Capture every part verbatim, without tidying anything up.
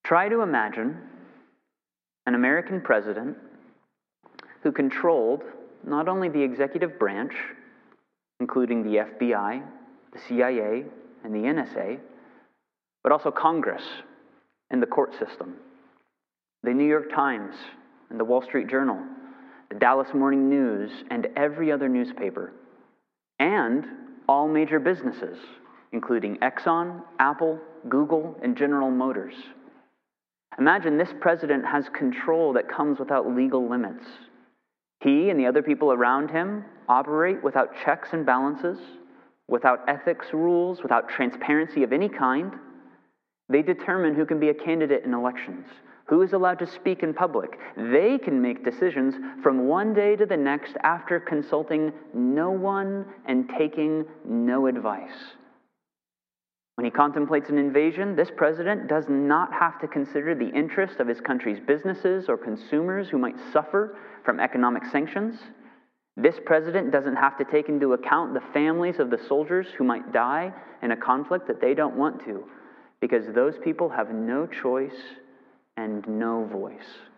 Try to imagine an American president who controlled not only the executive branch, including the F B I, the C I A, and the N S A, but also Congress and the court system, the New York Times and the Wall Street Journal, the Dallas Morning News, and every other newspaper, and all major businesses, including Exxon, Apple, Google, and General Motors. Imagine this president has control that comes without legal limits. He and the other people around him operate without checks and balances, without ethics rules, without transparency of any kind. They determine who can be a candidate in elections, who is allowed to speak in public. They can make decisions from one day to the next after consulting no one and taking no advice. When he contemplates an invasion, this president does not have to consider the interest of his country's businesses or consumers who might suffer from economic sanctions. This president doesn't have to take into account the families of the soldiers who might die in a conflict that they don't want to, because those people have no choice and no voice.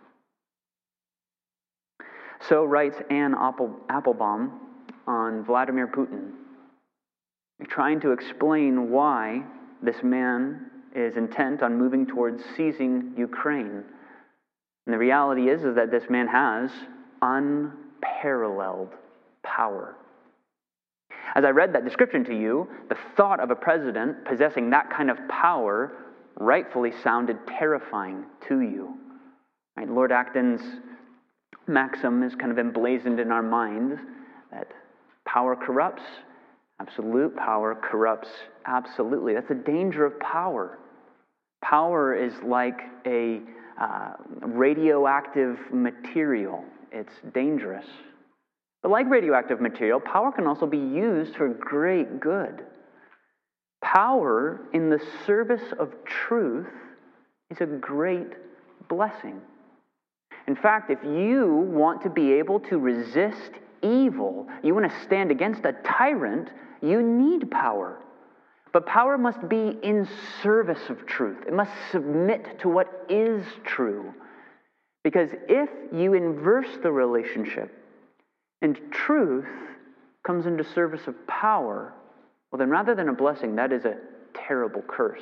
So writes Anne Applebaum on Vladimir Putin, trying to explain why this man is intent on moving towards seizing Ukraine. And the reality is, is that this man has unparalleled power. As I read that description to you, the thought of a president possessing that kind of power rightfully sounded terrifying to you. Right? Lord Acton's maxim is kind of emblazoned in our minds that power corrupts. Absolute power corrupts absolutely. That's the danger of power. Power is like a uh, radioactive material. It's dangerous. But like radioactive material, power can also be used for great good. Power in the service of truth is a great blessing. In fact, if you want to be able to resist evil, you want to stand against a tyrant, you need power. But power must be in service of truth. It must submit to what is true. Because if you inverse the relationship and truth comes into service of power, well then rather than a blessing, that is a terrible curse.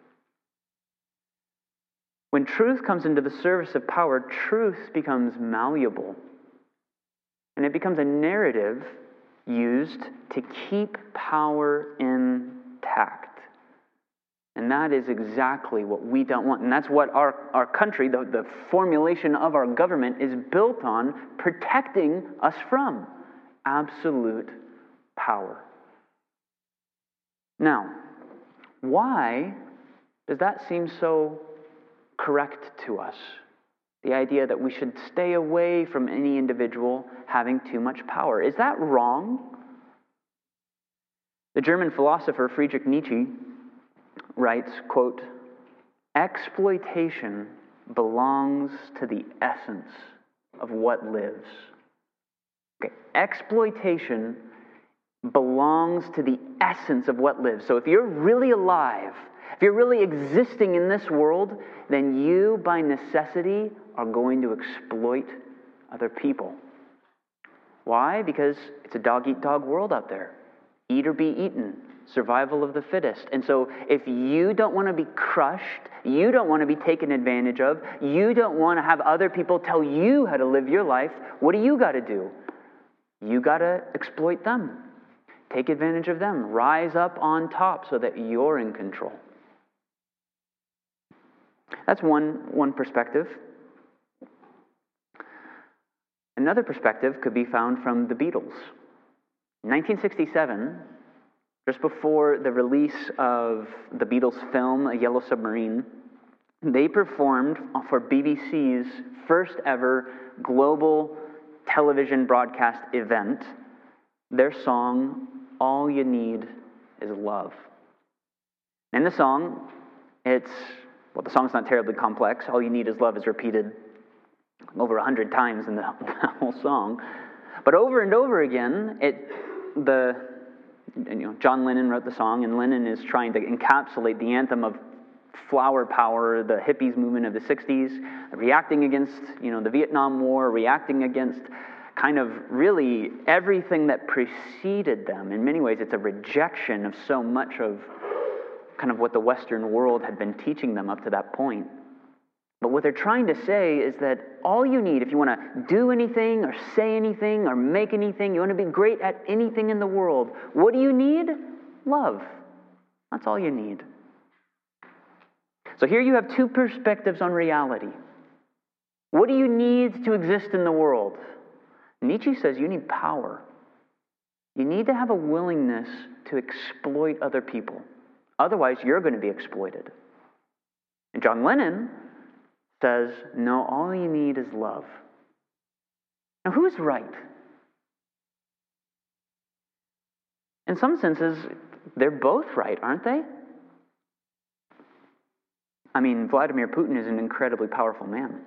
When truth comes into the service of power, truth becomes malleable. And it becomes a narrative used to keep power intact. And that is exactly what we don't want. And that's what our, our country, the, the formulation of our government, is built on, protecting us from absolute power. Now, why does that seem so correct to us? The idea that we should stay away from any individual having too much power. Is that wrong? The German philosopher Friedrich Nietzsche writes, quote, "Exploitation belongs to the essence of what lives." Okay, exploitation belongs to the essence of what lives. So if you're really alive, if you're really existing in this world, then you, by necessity, are going to exploit other people. Why? Because it's a dog-eat-dog world out there. Eat or be eaten. Survival of the fittest. And so if you don't want to be crushed, you don't want to be taken advantage of, you don't want to have other people tell you how to live your life, what do you got to do? You got to exploit them. Take advantage of them. Rise up on top so that you're in control. That's one, one perspective. Another perspective could be found from the Beatles. In nineteen sixty-seven, just before the release of the Beatles film, A Yellow Submarine, they performed for B B C's first ever global television broadcast event their song, All You Need Is Love. In the song, it's, well, the song's not terribly complex. All you need is love is repeated over a hundred times in the, the whole song. But over and over again, it the you know John Lennon wrote the song, and Lennon is trying to encapsulate the anthem of flower power, the hippies movement of the sixties, reacting against, you know, the Vietnam War, reacting against kind of really everything that preceded them. In many ways, it's a rejection of so much of kind of what the Western world had been teaching them up to that point. But what they're trying to say is that all you need, if you want to do anything or say anything or make anything, you want to be great at anything in the world, what do you need? Love. That's all you need. So here you have two perspectives on reality. What do you need to exist in the world? Nietzsche says you need power. You need to have a willingness to exploit other people. Otherwise, you're going to be exploited. And John Lennon says, no, all you need is love. Now, who's right? In some senses, they're both right, aren't they? I mean, Vladimir Putin is an incredibly powerful man.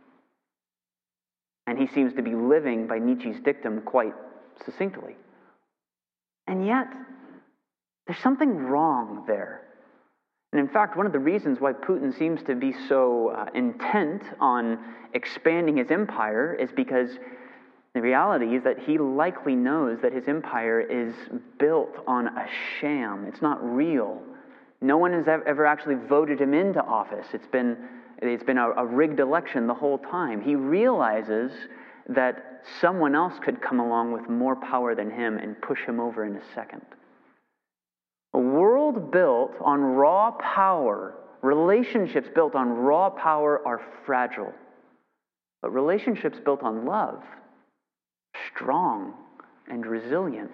And he seems to be living by Nietzsche's dictum quite succinctly. And yet, there's something wrong there. And in fact, one of the reasons why Putin seems to be so uh, intent on expanding his empire is because the reality is that he likely knows that his empire is built on a sham. It's not real. No one has ever actually voted him into office. It's been, it's been a, a rigged election the whole time. He realizes that someone else could come along with more power than him and push him over in a second. A world built on raw power, relationships built on raw power are fragile. But relationships built on love, strong and resilient.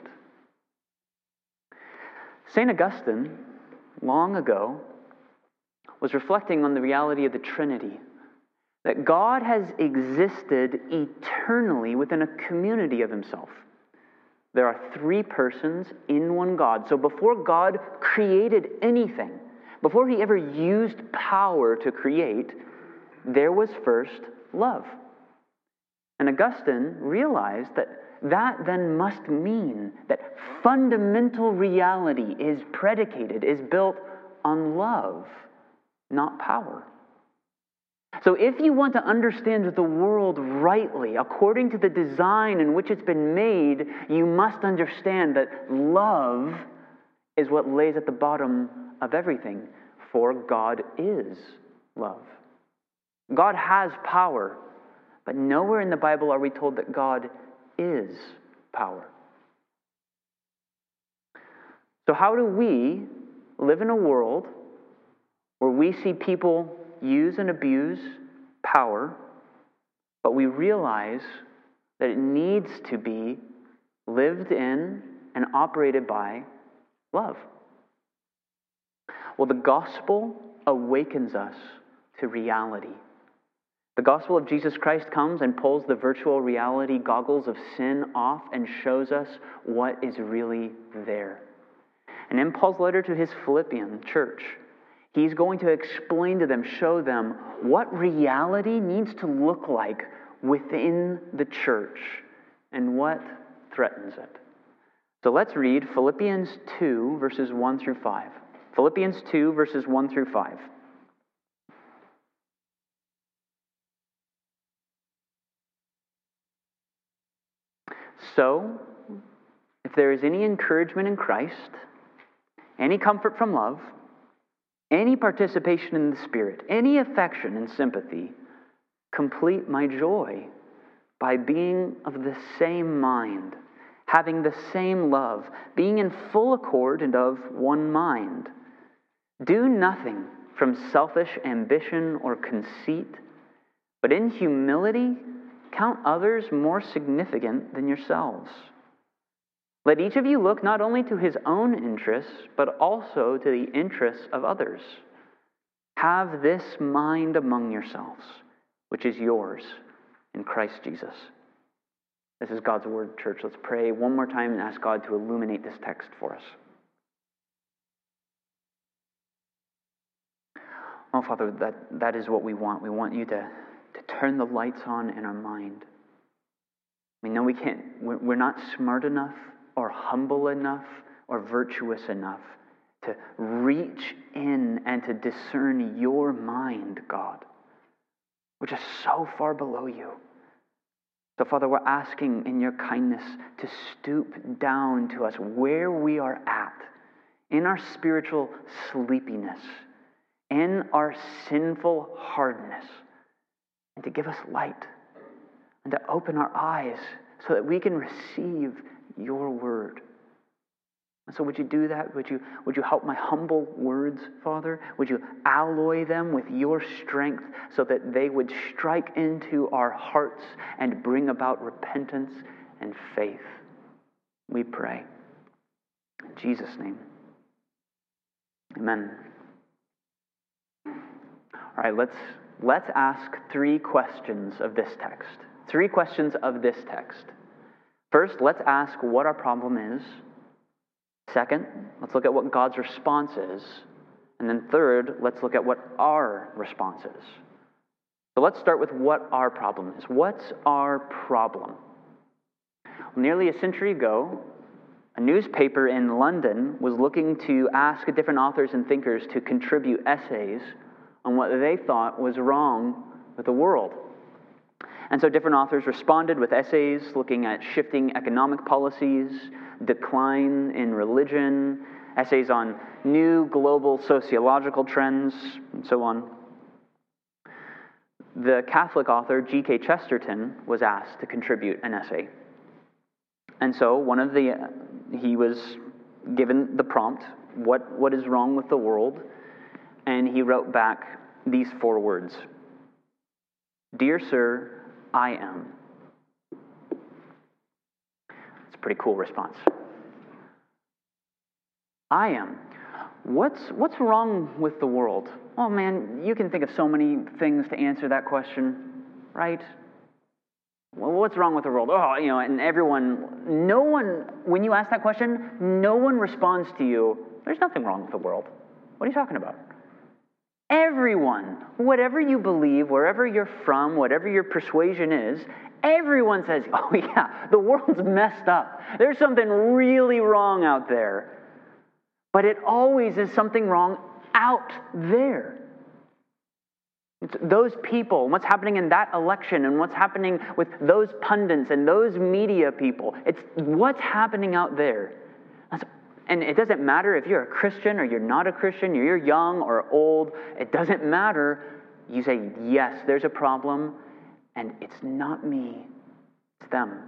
Saint Augustine, long ago, was reflecting on the reality of the Trinity. That God has existed eternally within a community of himself. There are three persons in one God. So before God created anything, before he ever used power to create, there was first love. And Augustine realized that that then must mean that fundamental reality is predicated, is built on love, not power. So if you want to understand the world rightly, according to the design in which it's been made, you must understand that love is what lays at the bottom of everything, for God is love. God has power, but nowhere in the Bible are we told that God is power. So how do we live in a world where we see people use and abuse power, but we realize that it needs to be lived in and operated by love? Well, the gospel awakens us to reality. The gospel of Jesus Christ comes and pulls the virtual reality goggles of sin off and shows us what is really there. And in Paul's letter to his Philippian church, he's going to explain to them, show them what reality needs to look like within the church and what threatens it. So let's read Philippians two, verses one through five. Philippians two, verses one through five. So, if there is any encouragement in Christ, any comfort from love, any participation in the Spirit, any affection and sympathy, complete my joy by being of the same mind, having the same love, being in full accord and of one mind. Do nothing from selfish ambition or conceit, but in humility count others more significant than yourselves. Let each of you look not only to his own interests, but also to the interests of others. Have this mind among yourselves, which is yours in Christ Jesus. This is God's word, church. Let's pray one more time and ask God to illuminate this text for us. Oh, Father, that, that is what we want. We want you to, to turn the lights on in our mind. We know we can't, we're, we're not smart enough or humble enough or virtuous enough to reach in and to discern your mind, God, which is so far below you. So, Father, we're asking in your kindness to stoop down to us where we are at in our spiritual sleepiness, in our sinful hardness, and to give us light and to open our eyes so that we can receive your word. And so would you do that? Would you, would you help my humble words, Father? Would you alloy them with your strength so that they would strike into our hearts and bring about repentance and faith? We pray. In Jesus' name. Amen. All right, let's, let's ask three questions of this text. Three questions of this text. First, let's ask what our problem is. Second, let's look at what God's response is. And then third, let's look at what our response is. So let's start with what our problem is. What's our problem? Well, nearly a century ago, a newspaper in London was looking to ask different authors and thinkers to contribute essays on what they thought was wrong with the world. And so different authors responded with essays looking at shifting economic policies, decline in religion, essays on new global sociological trends, and so on. The Catholic author G K Chesterton was asked to contribute an essay. And so one of the, he was given the prompt, what, what is wrong with the world? And he wrote back these four words. Dear Sir, I am. It's a pretty cool response. I am. What's, what's wrong with the world? Oh man, you can think of so many things to answer that question, right? Well, what's wrong with the world? Oh, you know, and everyone, no one, when you ask that question, no one responds to you, there's nothing wrong with the world. What are you talking about? Everyone, whatever you believe, wherever you're from, whatever your persuasion is, everyone says, oh yeah, the world's messed up. There's something really wrong out there. But it always is something wrong out there. It's those people, what's happening in that election, and what's happening with those pundits and those media people. It's what's happening out there. That's, and it doesn't matter if you're a Christian or you're not a Christian, you're young or old. It doesn't matter. You say, yes, there's a problem, and it's not me, it's them.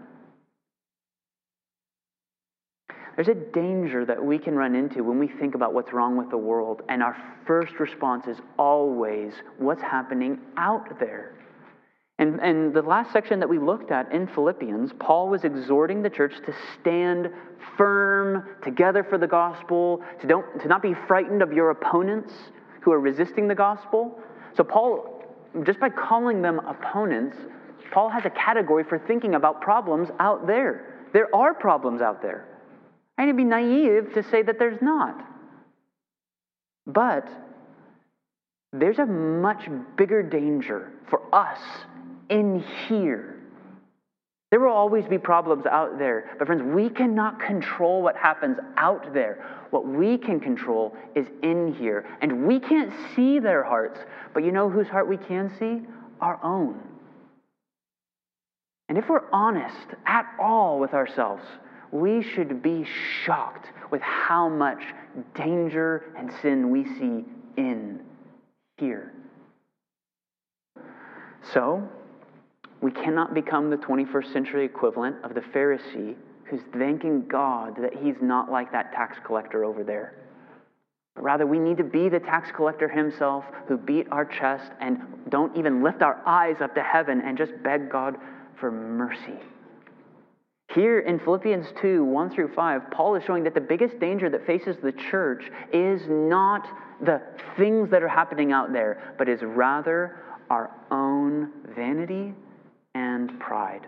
There's a danger that we can run into when we think about what's wrong with the world, and our first response is always what's happening out there. And, and the last section that we looked at in Philippians, Paul was exhorting the church to stand firm together for the gospel, to, don't, to not be frightened of your opponents who are resisting the gospel. So Paul, just by calling them opponents, Paul has a category for thinking about problems out there. There are problems out there. And it'd be naive to say that there's not. But there's a much bigger danger for us in here. There will always be problems out there. But friends, we cannot control what happens out there. What we can control is in here. And we can't see their hearts. But you know whose heart we can see? Our own. And if we're honest at all with ourselves, we should be shocked with how much danger and sin we see in here. So, we cannot become the twenty-first century equivalent of the Pharisee who's thanking God that he's not like that tax collector over there. Rather, we need to be the tax collector himself who beat our chest and don't even lift our eyes up to heaven and just beg God for mercy. Here in Philippians two, one through five, Paul is showing that the biggest danger that faces the church is not the things that are happening out there, but is rather our own vanity and pride.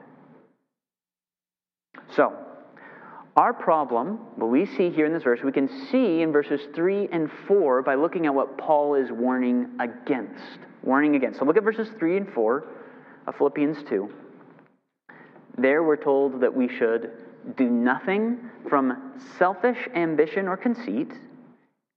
So, our problem, what we see here in this verse, we can see in verses three and four by looking at what Paul is warning against. Warning against. So look at verses three and four of Philippians two. There we're told that we should do nothing from selfish ambition or conceit.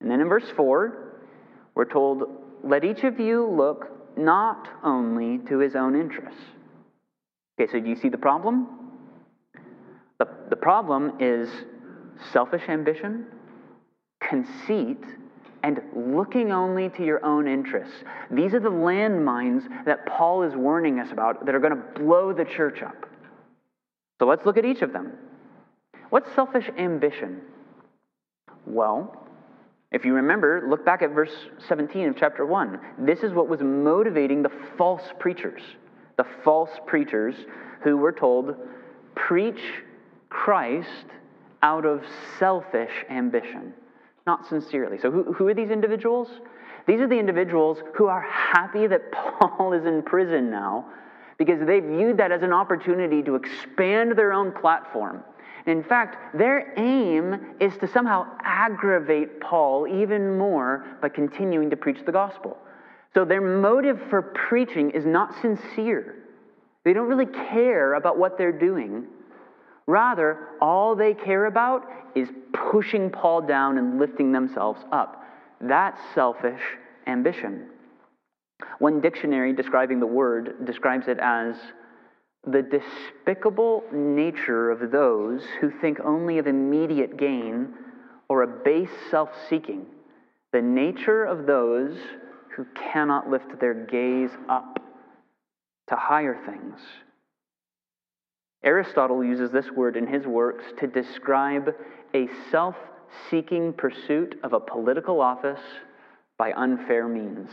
And then in verse four, we're told, let each of you look not only to his own interests. Okay, so do you see the problem? The, the problem is selfish ambition, conceit, and looking only to your own interests. These are the landmines that Paul is warning us about that are going to blow the church up. So let's look at each of them. What's selfish ambition? Well, if you remember, look back at verse seventeen of chapter one. This is what was motivating the false preachers. The false preachers who were told, preach Christ out of selfish ambition, not sincerely. So who, who are these individuals? These are the individuals who are happy that Paul is in prison now because they viewed that as an opportunity to expand their own platform. In fact, their aim is to somehow aggravate Paul even more by continuing to preach the gospel. So their motive for preaching is not sincere. They don't really care about what they're doing. Rather, all they care about is pushing Paul down and lifting themselves up. That's selfish ambition. One dictionary describing the word describes it as the despicable nature of those who think only of immediate gain or a base self-seeking, the nature of those who cannot lift their gaze up to higher things. Aristotle uses this word in his works to describe a self-seeking pursuit of a political office by unfair means.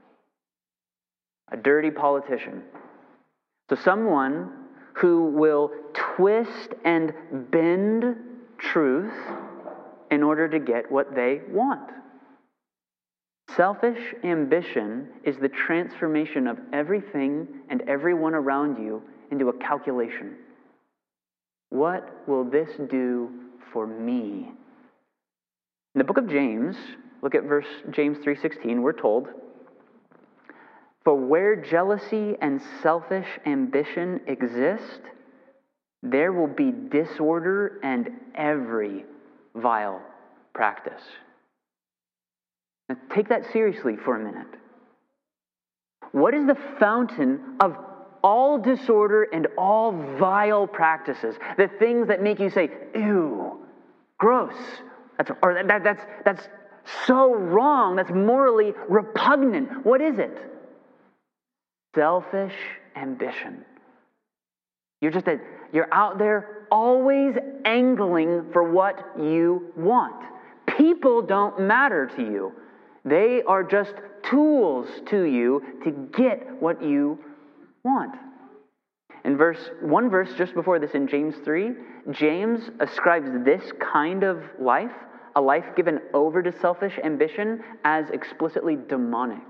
A dirty politician. So someone who will twist and bend truth in order to get what they want. Selfish ambition is the transformation of everything and everyone around you into a calculation. What will this do for me? In the book of James, look at verse James three sixteen, we're told, for where jealousy and selfish ambition exist, there will be disorder and every vile practice. Now take that seriously for a minute. What is the fountain of all disorder and all vile practices? The things that make you say, ew, gross. That's, or that, that, that's, that's so wrong. That's morally repugnant. What is it? Selfish ambition. You're just a, you're out there always angling for what you want. People don't matter to you. They are just tools to you to get what you want. In verse one verse just before this in James three, James ascribes this kind of life, a life given over to selfish ambition, as explicitly demonic.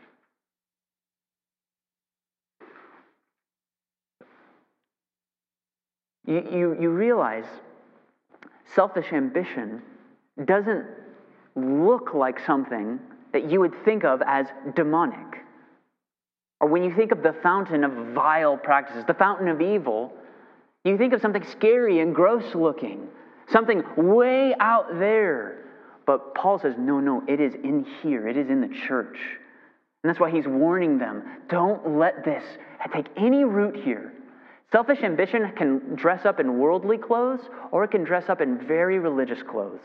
You, you, you realize selfish ambition doesn't look like something that you would think of as demonic. Or when you think of the fountain of vile practices, the fountain of evil, you think of something scary and gross looking, something way out there. But Paul says, no, no, it is in here. It is in the church. And that's why he's warning them, don't let this take any root here. Selfish ambition can dress up in worldly clothes, or it can dress up in very religious clothes.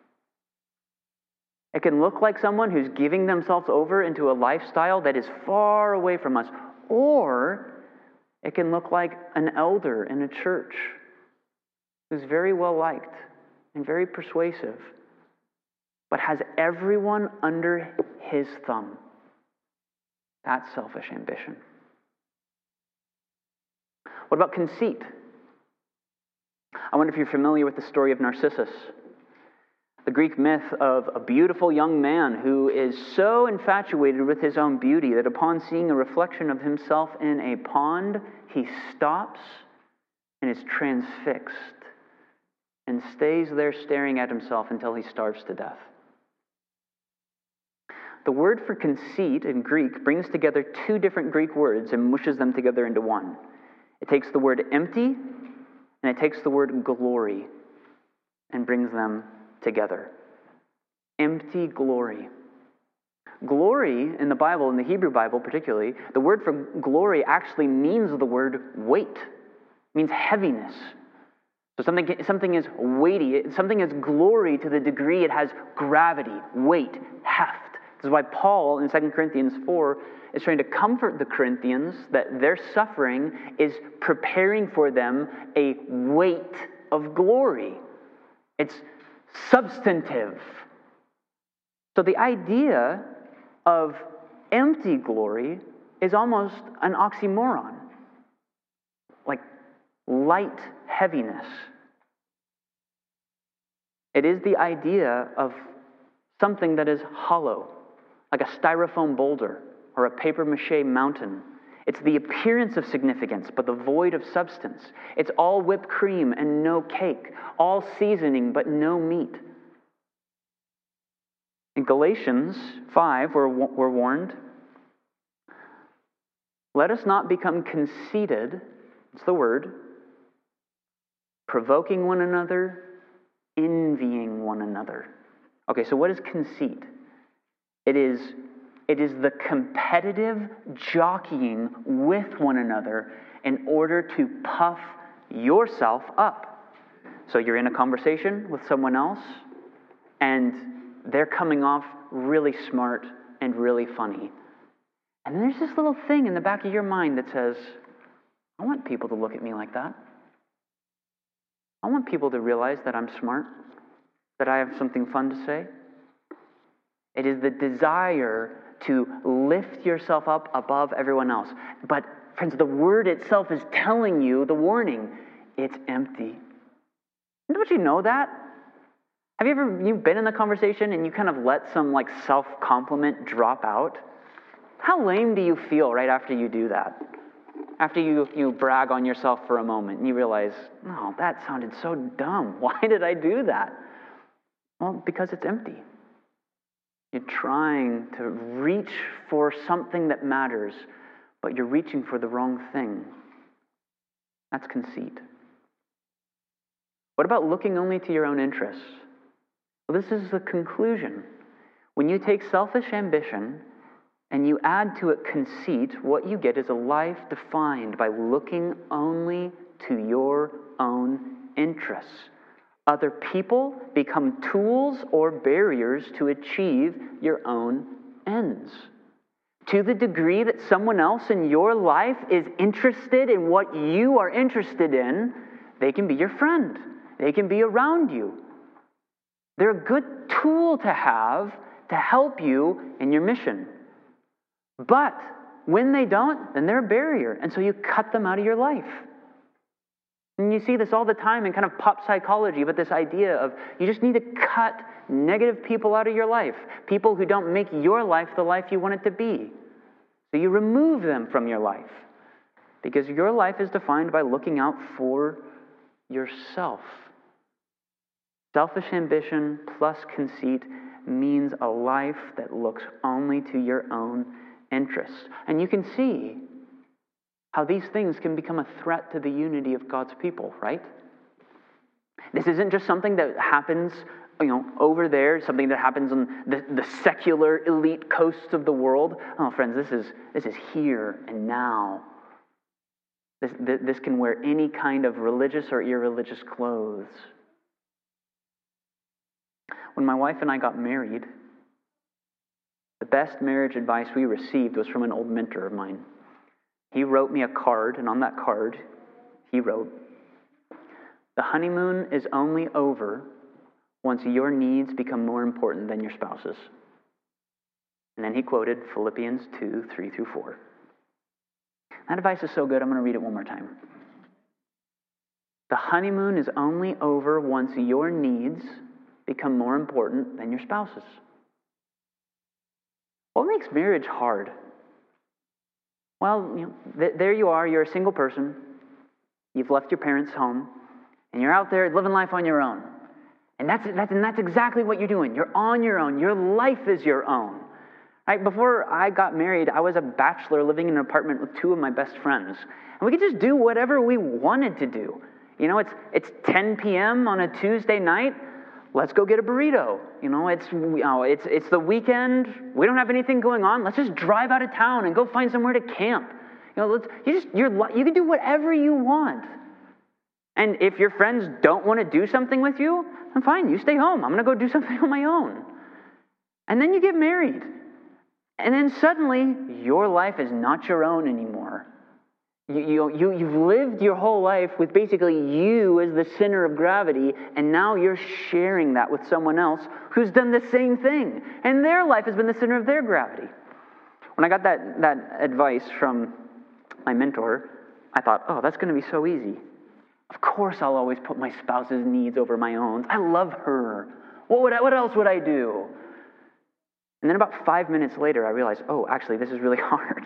It can look like someone who's giving themselves over into a lifestyle that is far away from us, or it can look like an elder in a church who's very well liked and very persuasive, but has everyone under his thumb. That's selfish ambition. What about conceit? I wonder if you're familiar with the story of Narcissus, the Greek myth of a beautiful young man who is so infatuated with his own beauty that upon seeing a reflection of himself in a pond, he stops and is transfixed and stays there staring at himself until he starves to death. The word for conceit in Greek brings together two different Greek words and mushes them together into one. It takes the word empty and it takes the word glory and brings them together. empty glory. Glory in the Bible, in the Hebrew Bible particularly, the word for glory actually means the word weight. It means heaviness. So something, something is weighty. Something is glory to the degree it has gravity, weight, heft. This is why Paul in Second Corinthians four is trying to comfort the Corinthians that their suffering is preparing for them a weight of glory. It's substantive. So the idea of empty glory is almost an oxymoron, like light heaviness. It is the idea of something that is hollow, like a styrofoam boulder or a papier-mâché mountain. It's the appearance of significance, but the void of substance. It's all whipped cream and no cake, all seasoning but no meat. In Galatians five, we're, we're warned, let us not become conceited, that's the word, provoking one another, envying one another. Okay, so what is conceit? It is, it is the competitive jockeying with one another in order to puff yourself up. So you're in a conversation with someone else, and they're coming off really smart and really funny. And then there's this little thing in the back of your mind that says, I want people to look at me like that. I want people to realize that I'm smart, that I have something fun to say. It is the desire to lift yourself up above everyone else. But, friends, the word itself is telling you the warning. It's empty. Don't you know that? Have you ever you've been in the conversation and you kind of let some like self-compliment drop out? How lame do you feel right after you do that? After you, you brag on yourself for a moment and you realize, oh, that sounded so dumb. Why did I do that? Well, because it's empty. You're trying to reach for something that matters, but you're reaching for the wrong thing. That's conceit. What about looking only to your own interests? Well, this is the conclusion. When you take selfish ambition and you add to it conceit, what you get is a life defined by looking only to your own interests. Other people become tools or barriers to achieve your own ends. To the degree that someone else in your life is interested in what you are interested in, they can be your friend. They can be around you. They're a good tool to have to help you in your mission. But when they don't, then they're a barrier. And so you cut them out of your life. And you see this all the time in kind of pop psychology, but this idea of you just need to cut negative people out of your life. People who don't make your life the life you want it to be. So you remove them from your life. Because your life is defined by looking out for yourself. Selfish ambition plus conceit means a life that looks only to your own interests. And you can see how these things can become a threat to the unity of God's people, right? This isn't just something that happens, you know, over there, something that happens on the, the secular elite coasts of the world. Oh, friends, this is this is here and now. This, this can wear any kind of religious or irreligious clothes. When my wife and I got married, the best marriage advice we received was from an old mentor of mine. He wrote me a card, and on that card, he wrote, "The honeymoon is only over once your needs become more important than your spouse's." And then he quoted Philippians two, three through four. That advice is so good, I'm going to read it one more time. The honeymoon is only over once your needs become more important than your spouse's. What makes marriage hard? Well, you know, th- there you are, you're a single person, you've left your parents' home, and you're out there living life on your own. And that's, that's, and that's exactly what you're doing. You're on your own. Your life is your own. Right? Before I got married, I was a bachelor living in an apartment with two of my best friends. And we could just do whatever we wanted to do. You know, it's it's ten p.m. on a Tuesday night. let's go get a burrito. You know, it's you know, it's it's the weekend. We don't have anything going on. Let's just drive out of town and go find somewhere to camp. You know, let's, you just you're you can do whatever you want. And if your friends don't want to do something with you, then fine, you stay home. I'm going to go do something on my own. And then you get married. And then suddenly, your life is not your own anymore. You, you, you, you've lived your whole life with basically you as the center of gravity, and now you're sharing that with someone else who's done the same thing. And their life has been the center of their gravity. When I got that, that advice from my mentor, I thought, oh, that's going to be so easy. Of course I'll always put my spouse's needs over my own. I love her. What would I, what else would I do? And then about five minutes later, I realized, oh, actually, this is really hard.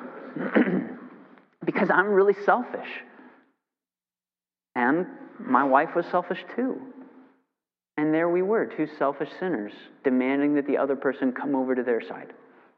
Because I'm really selfish. And my wife was selfish too. And there we were, two selfish sinners, demanding that the other person come over to their side.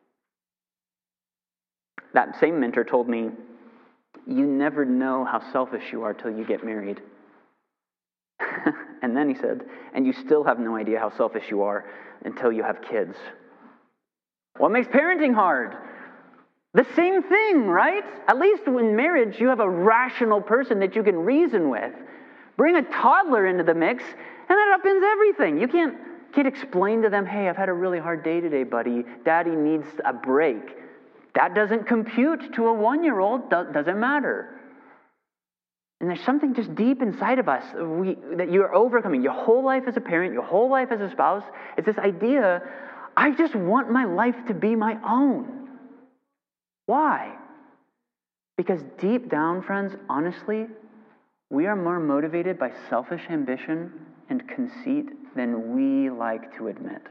That same mentor told me, you never know how selfish you are till you get married. And then he said, and you still have no idea how selfish you are until you have kids. What makes parenting hard? The same thing, right? At least in marriage, you have a rational person that you can reason with. Bring a toddler into the mix, and that upends everything. You can't, can't explain to them, hey, I've had a really hard day today, buddy. Daddy needs a break. That doesn't compute to a one-year-old. Do- doesn't matter. And there's something just deep inside of us we, that you're overcoming. Your whole life as a parent, your whole life as a spouse, it's this idea, I just want my life to be my own. Why? Because deep down, friends, honestly, we are more motivated by selfish ambition and conceit than we like to admit.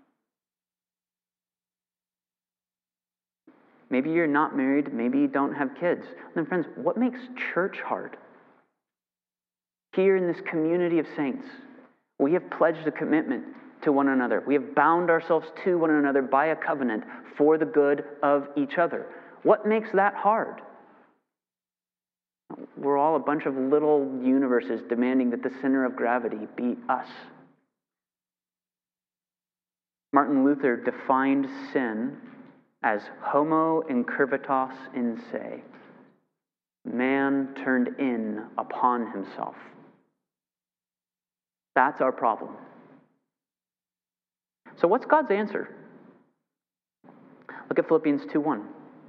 Maybe you're not married, maybe you don't have kids. Then friends, what makes church hard? Here in this community of saints, we have pledged a commitment to one another. We have bound ourselves to one another by a covenant for the good of each other. What makes that hard? We're all a bunch of little universes demanding that the center of gravity be us. Martin Luther defined sin as homo incurvatus in se, man turned in upon himself. That's our problem. So what's God's answer? Look at Philippians two one.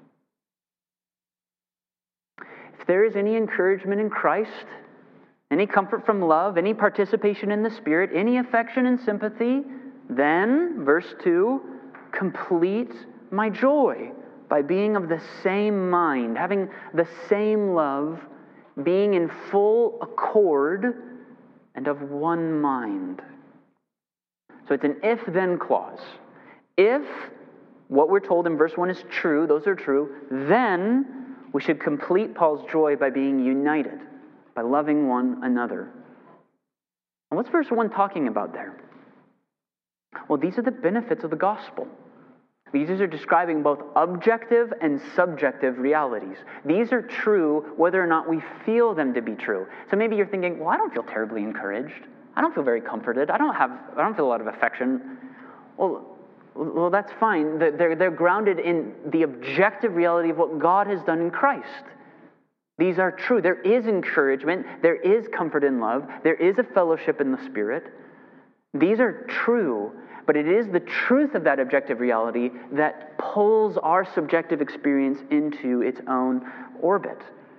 If there is any encouragement in Christ, any comfort from love, any participation in the Spirit, any affection and sympathy, then, verse two, complete my joy by being of the same mind, having the same love, being in full accord and of one mind. So it's an if-then clause. If what we're told in verse one is true, those are true, then we should complete Paul's joy by being united, by loving one another. And what's verse one talking about there? Well, these are the benefits of the gospel. These are describing both objective and subjective realities. These are true whether or not we feel them to be true. So maybe you're thinking, well, I don't feel terribly encouraged. I don't feel very comforted. I don't have, I don't feel a lot of affection. Well, well, that's fine. They're, they're grounded in the objective reality of what God has done in Christ. These are true. There is encouragement. There is comfort in love. There is a fellowship in the Spirit. These are true, but it is the truth of that objective reality that pulls our subjective experience into its own orbit.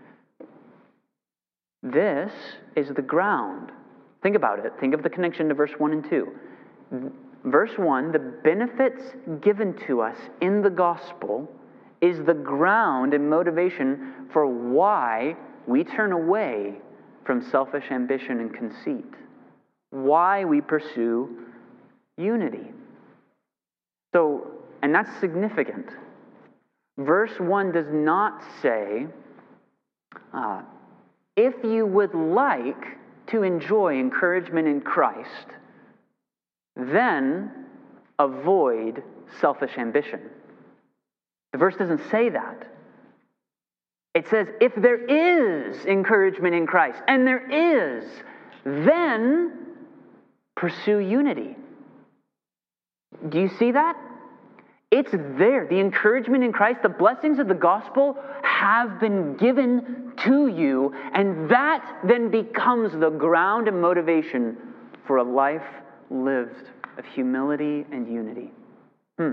This is the ground. Think about it. Think of the connection to verse one and two. Verse one, the benefits given to us in the gospel is the ground and motivation for why we turn away from selfish ambition and conceit. Why we pursue unity. So, and that's significant. Verse one does not say, uh, if you would like to enjoy encouragement in Christ, then avoid selfish ambition. The verse doesn't say that. It says, if there is encouragement in Christ, and there is, then pursue unity. Do you see that? It's there. The encouragement in Christ, the blessings of the gospel have been given to you, and that then becomes the ground and motivation for a life lived of humility and unity. Hmm.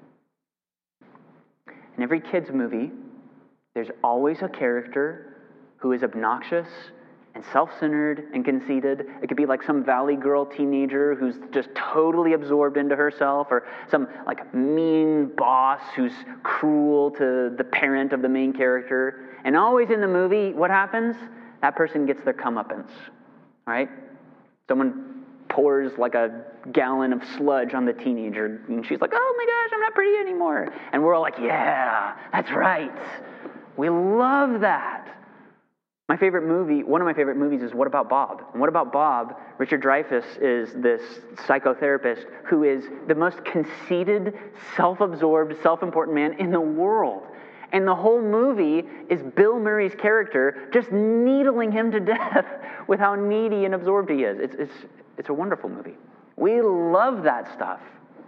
In every kid's movie, there's always a character who is obnoxious and self-centered and conceited. It could be like some valley girl teenager who's just totally absorbed into herself, or some like mean boss who's cruel to the parent of the main character. And always in the movie, what happens? That person gets their comeuppance, right? Someone pours like a gallon of sludge on the teenager, and she's like, oh my gosh, I'm not pretty anymore. And we're all like, yeah, that's right. We love that. My favorite movie, one of my favorite movies is What About Bob? And What About Bob, Richard Dreyfuss is this psychotherapist who is the most conceited, self-absorbed, self-important man in the world. And the whole movie is Bill Murray's character just needling him to death with how needy and absorbed he is. It's, it's, it's a wonderful movie. We love that stuff.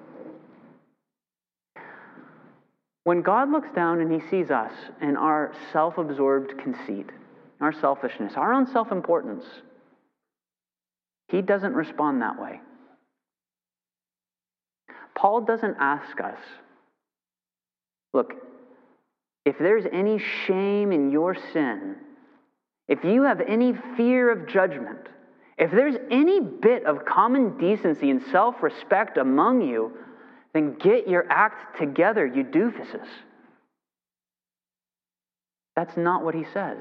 When God looks down and he sees us and our self-absorbed conceit, our selfishness, our own self-importance, he doesn't respond that way. Paul doesn't ask us, look, if there's any shame in your sin, if you have any fear of judgment, if there's any bit of common decency and self-respect among you, then get your act together, you doofuses. That's not what he says.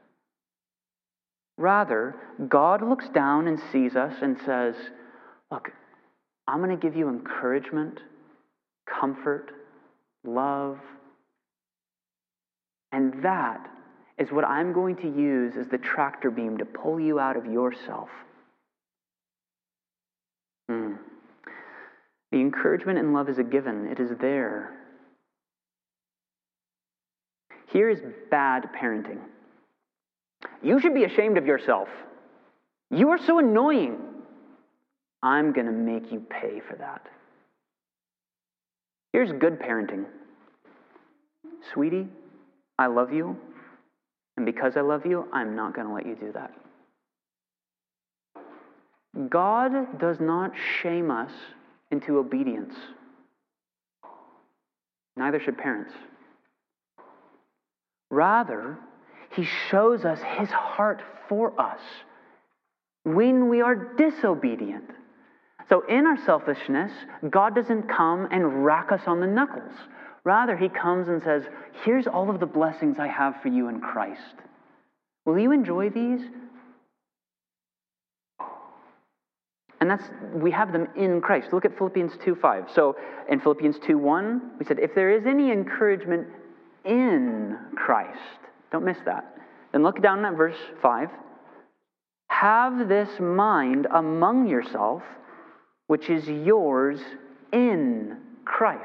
Rather, God looks down and sees us and says, look, I'm going to give you encouragement, comfort, love. And that is what I'm going to use as the tractor beam to pull you out of yourself. Mm. The encouragement and love is a given. It is there. Here is bad parenting. You should be ashamed of yourself. You are so annoying. I'm going to make you pay for that. Here's good parenting. Sweetie, I love you, and because I love you, I'm not going to let you do that. God does not shame us into obedience. Neither should parents. Rather, he shows us his heart for us when we are disobedient. So in our selfishness, God doesn't come and rack us on the knuckles. Rather, he comes and says, here's all of the blessings I have for you in Christ. Will you enjoy these? And that's, we have them in Christ. Look at Philippians two five. So in Philippians two one, we said, if there is any encouragement in Christ, don't miss that. Then look down at verse five. Have this mind among yourself, which is yours in Christ.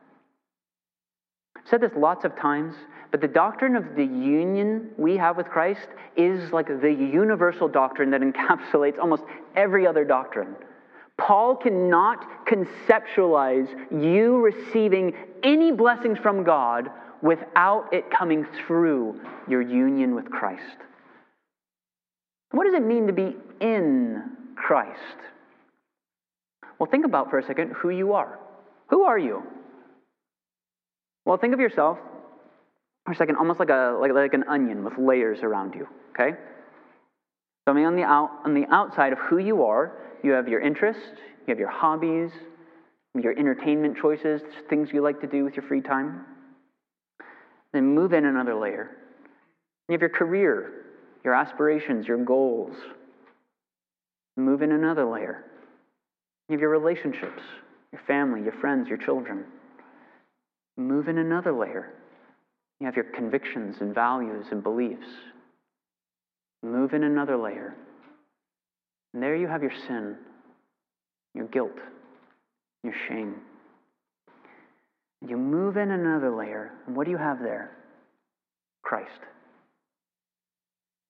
I've said this lots of times, but the doctrine of the union we have with Christ is like the universal doctrine that encapsulates almost every other doctrine. Paul cannot conceptualize you receiving any blessings from God without it coming through your union with Christ. What does it mean to be in Christ? Well, think about for a second who you are. Who are you? Well, think of yourself for a second almost like a like, like an onion with layers around you, okay? So I mean, on the out on the outside of who you are, you have your interests, you have your hobbies, your entertainment choices, things you like to do with your free time. Then move in another layer. You have your career, your aspirations, your goals. Move in another layer. You have your relationships, your family, your friends, your children. Move in another layer. You have your convictions and values and beliefs. Move in another layer. And there you have your sin, your guilt, your shame. You move in another layer, and what do you have there? Christ.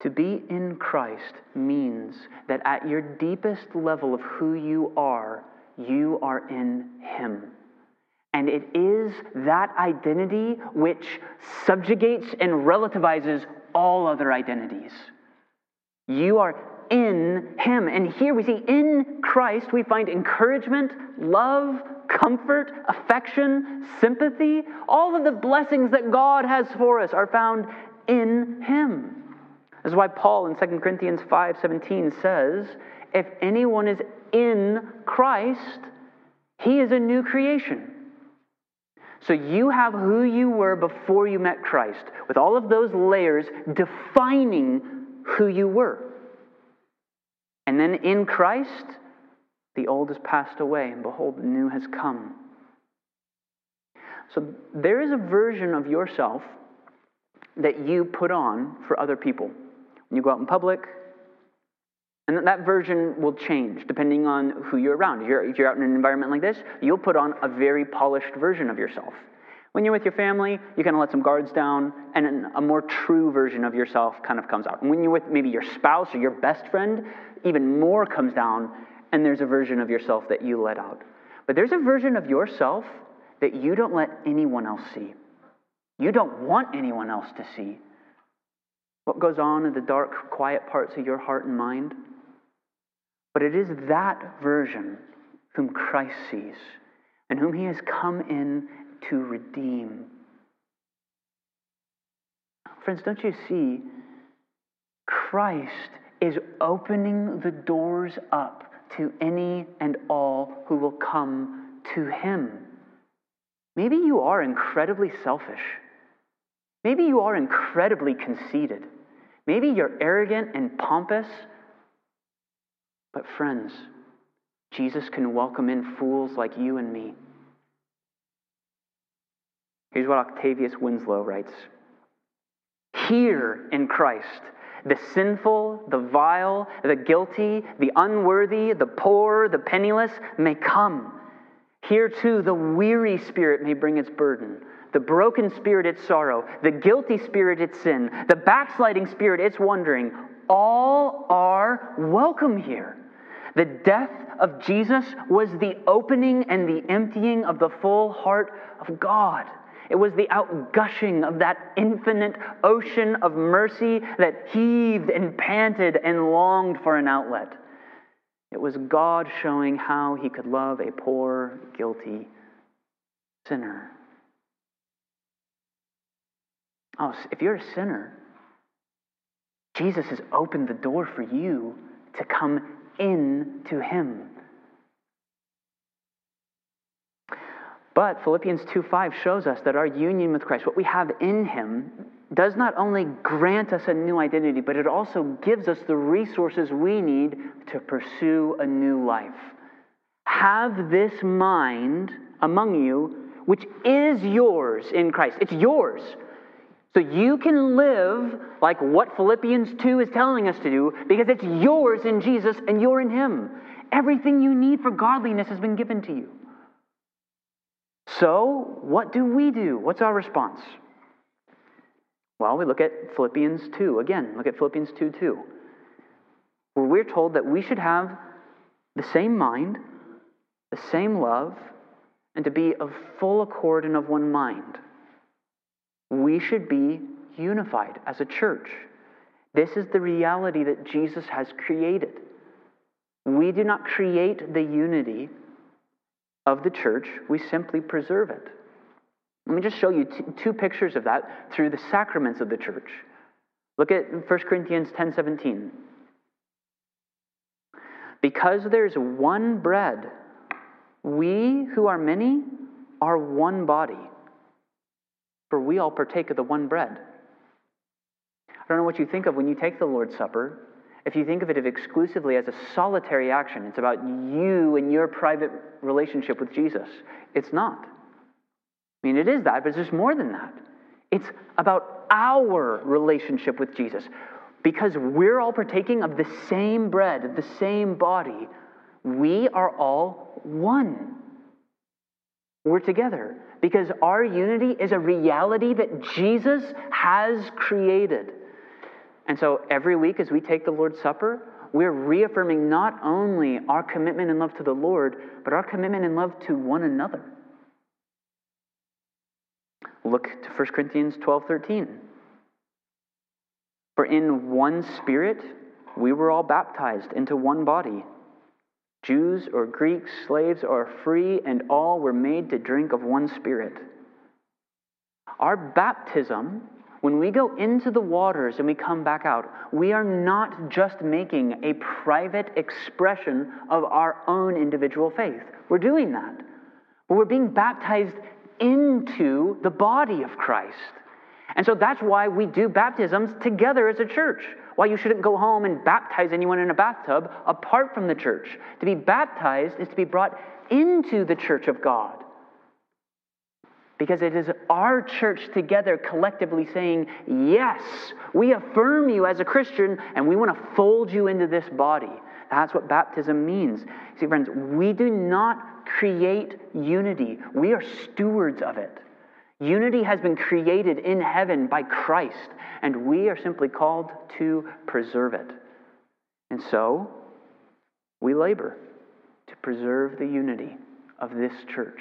To be in Christ means that at your deepest level of who you are, you are in Him. And it is that identity which subjugates and relativizes all other identities. You are in Him. And here we see in Christ we find encouragement, love, comfort, affection, sympathy. All of the blessings that God has for us are found in Him. This is why Paul in Second Corinthians five seventeen says, if anyone is in Christ, he is a new creation. So you have who you were before you met Christ, with all of those layers defining who you were. And then in Christ, the old has passed away, and behold, the new has come. So there is a version of yourself that you put on for other people. When you go out in public, and that version will change depending on who you're around. If you're, if you're out in an environment like this, you'll put on a very polished version of yourself. When you're with your family, you kind of let some guards down, and a more true version of yourself kind of comes out. And when you're with maybe your spouse or your best friend, even more comes down, and there's a version of yourself that you let out. But there's a version of yourself that you don't let anyone else see. You don't want anyone else to see what goes on in the dark, quiet parts of your heart and mind. But it is that version whom Christ sees and whom He has come in to redeem. Friends, don't you see? Christ is opening the doors up to any and all who will come to Him. Maybe you are incredibly selfish. Maybe you are incredibly conceited. Maybe you're arrogant and pompous. But friends, Jesus can welcome in fools like you and me. Here's what Octavius Winslow writes. Here in Christ, the sinful, the vile, the guilty, the unworthy, the poor, the penniless may come. Here too, the weary spirit may bring its burden, the broken spirit its sorrow, the guilty spirit its sin, the backsliding spirit its wandering. All are welcome here. The death of Jesus was the opening and the emptying of the full heart of God. It was the outgushing of that infinite ocean of mercy that heaved and panted and longed for an outlet. It was God showing how He could love a poor, guilty sinner. Oh, if you're a sinner, Jesus has opened the door for you to come in to Him. But Philippians two five shows us that our union with Christ, what we have in Him, does not only grant us a new identity, but it also gives us the resources we need to pursue a new life. Have this mind among you, which is yours in Christ. It's yours. So you can live like what Philippians two is telling us to do, because it's yours in Jesus and you're in Him. Everything you need for godliness has been given to you. So, what do we do? What's our response? Well, we look at Philippians two. Again, look at Philippians two two. Where we're told that we should have the same mind, the same love, and to be of full accord and of one mind. We should be unified as a church. This is the reality that Jesus has created. We do not create the unity of the church, we simply preserve it. Let me just show you t- two pictures of that through the sacraments of the church. Look at First Corinthians ten seventeen. Because there's one bread, we who are many are one body, for we all partake of the one bread. I don't know what you think of when you take the Lord's Supper. If you think of it exclusively as a solitary action, it's about you and your private relationship with Jesus. It's not. I mean, it is that, but it's just more than that. It's about our relationship with Jesus. Because we're all partaking of the same bread, of the same body, we are all one. We're together. Because our unity is a reality that Jesus has created. And so every week as we take the Lord's Supper, we're reaffirming not only our commitment and love to the Lord, but our commitment and love to one another. Look to First Corinthians twelve thirteen. For in one Spirit we were all baptized into one body, Jews or Greeks, slaves or free, and all were made to drink of one Spirit. Our baptism, when we go into the waters and we come back out, we are not just making a private expression of our own individual faith. We're doing that. But we're being baptized into the body of Christ. And so that's why we do baptisms together as a church. Why you shouldn't go home and baptize anyone in a bathtub apart from the church. To be baptized is to be brought into the church of God. Because it is our church together collectively saying, yes, we affirm you as a Christian and we want to fold you into this body. That's what baptism means. See, friends, we do not create unity. We are stewards of it. Unity has been created in heaven by Christ, and we are simply called to preserve it. And so, we labor to preserve the unity of this church.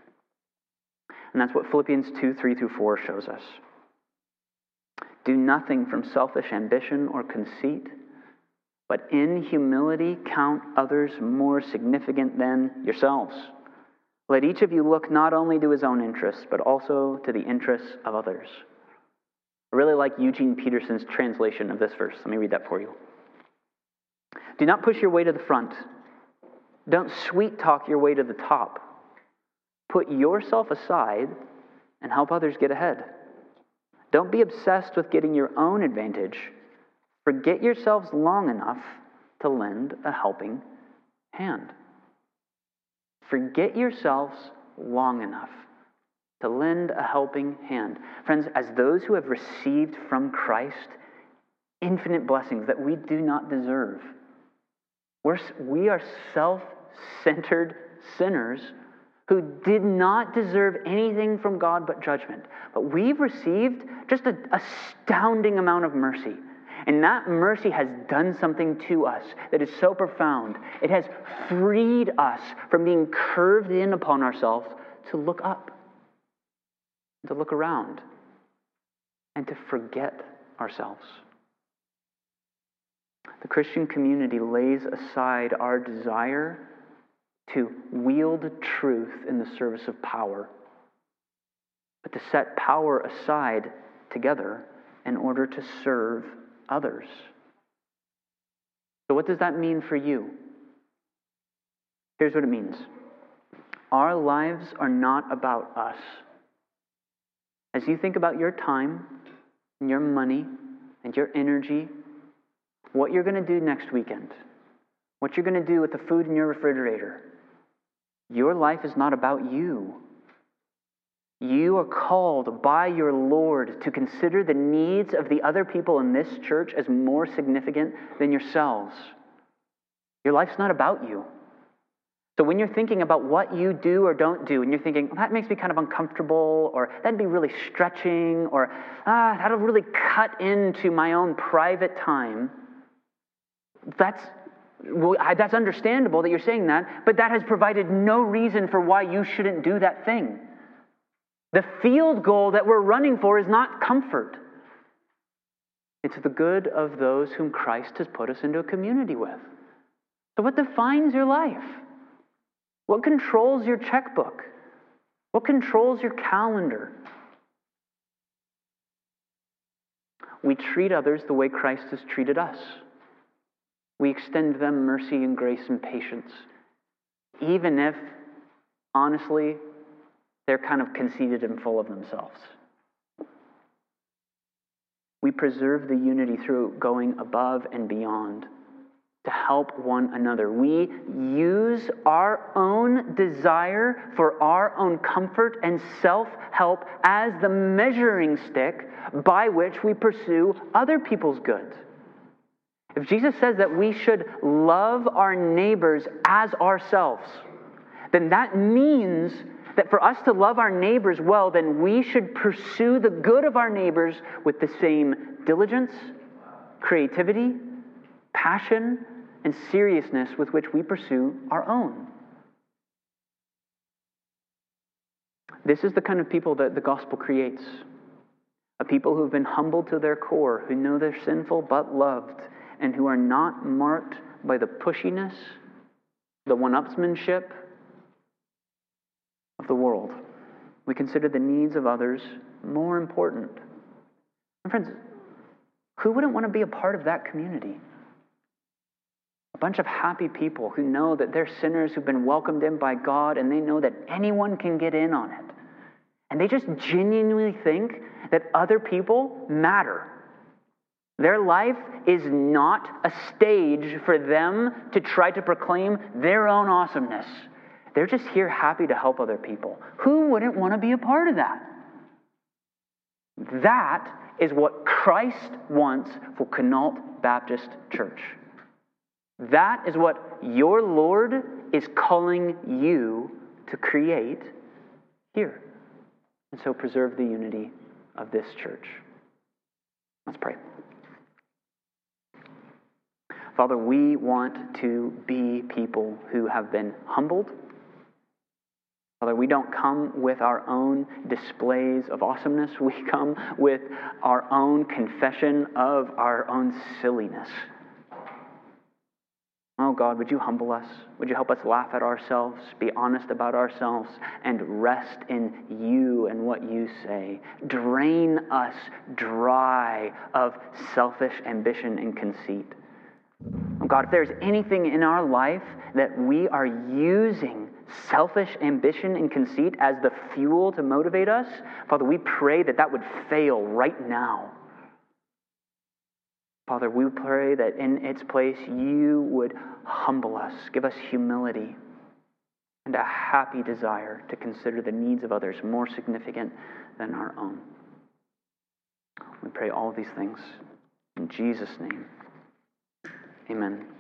And that's what Philippians two, three through four shows us. Do nothing from selfish ambition or conceit, but in humility count others more significant than yourselves. Let each of you look not only to his own interests, but also to the interests of others. I really like Eugene Peterson's translation of this verse. Let me read that for you. Do not push your way to the front. Don't sweet talk your way to the top. Put yourself aside and help others get ahead. Don't be obsessed with getting your own advantage. Forget yourselves long enough to lend a helping hand. Forget yourselves long enough to lend a helping hand. Friends, as those who have received from Christ infinite blessings that we do not deserve, we're, we are self-centered sinners who did not deserve anything from God but judgment. But we've received just an astounding amount of mercy. And that mercy has done something to us that is so profound. It has freed us from being curved in upon ourselves to look up, to look around, and to forget ourselves. The Christian community lays aside our desire to wield truth in the service of power, but to set power aside together in order to serve others. So what does that mean for you? Here's what it means. Our lives are not about us. As you think about your time and your money and your energy, what you're going to do next weekend, what you're going to do with the food in your refrigerator, your life is not about you. You are called by your Lord to consider the needs of the other people in this church as more significant than yourselves. Your life's not about you. So when you're thinking about what you do or don't do, and you're thinking, well, that makes me kind of uncomfortable, or that'd be really stretching, or ah, that'll really cut into my own private time, that's Well, that's understandable that you're saying that, but that has provided no reason for why you shouldn't do that thing. The field goal that we're running for is not comfort. It's the good of those whom Christ has put us into a community with. So what defines your life? What controls your checkbook? What controls your calendar? We treat others the way Christ has treated us. We extend them mercy and grace and patience, even if, honestly, they're kind of conceited and full of themselves. We preserve the unity through going above and beyond to help one another. We use our own desire for our own comfort and self-help as the measuring stick by which we pursue other people's goods. If Jesus says that we should love our neighbors as ourselves, then that means that for us to love our neighbors well, then we should pursue the good of our neighbors with the same diligence, creativity, passion, and seriousness with which we pursue our own. This is the kind of people that the gospel creates. A people who have been humbled to their core, who know they're sinful but loved, and who are not marked by the pushiness, the one-upsmanship of the world. We consider the needs of others more important. And friends, who wouldn't want to be a part of that community? A bunch of happy people who know that they're sinners who've been welcomed in by God, and they know that anyone can get in on it. And they just genuinely think that other people matter. Their life is not a stage for them to try to proclaim their own awesomeness. They're just here happy to help other people. Who wouldn't want to be a part of that? That is what Christ wants for Quinault Baptist Church. That is what your Lord is calling you to create here. And so preserve the unity of this church. Let's pray. Father, we want to be people who have been humbled. Father, we don't come with our own displays of awesomeness. We come with our own confession of our own silliness. Oh God, would you humble us? Would you help us laugh at ourselves, be honest about ourselves, and rest in you and what you say? Drain us dry of selfish ambition and conceit. Oh God, if there's anything in our life that we are using selfish ambition and conceit as the fuel to motivate us, Father, we pray that that would fail right now. Father, we pray that in its place you would humble us, give us humility, and a happy desire to consider the needs of others more significant than our own. We pray all of these things in Jesus' name. Amen.